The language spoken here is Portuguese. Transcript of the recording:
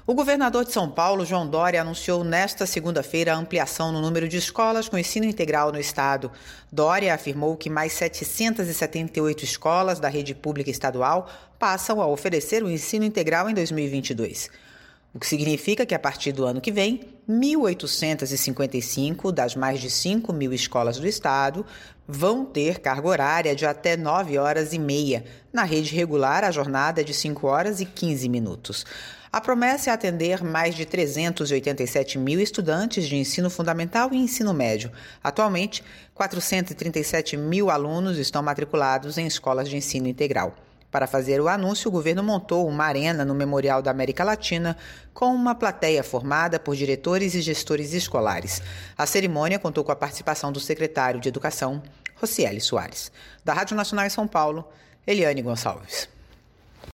O governador de São Paulo, João Dória, anunciou nesta segunda-feira a ampliação no número de escolas com ensino integral no estado. Dória afirmou que mais 778 escolas da rede pública estadual passam a oferecer o ensino integral em 2022. O que significa que, a partir do ano que vem, 1.855 das mais de 5.000 escolas do estado vão ter carga horária de até 9h30. Na rede regular, a jornada é de 5 horas e 15 minutos. A promessa é atender mais de 387 mil estudantes de ensino fundamental e ensino médio. Atualmente, 437 mil alunos estão matriculados em escolas de ensino integral. Para fazer o anúncio, o governo montou uma arena no Memorial da América Latina com uma plateia formada por diretores e gestores escolares. A cerimônia contou com a participação do secretário de Educação, Rocieli Soares. Da Rádio Nacional em São Paulo, Eliane Gonçalves.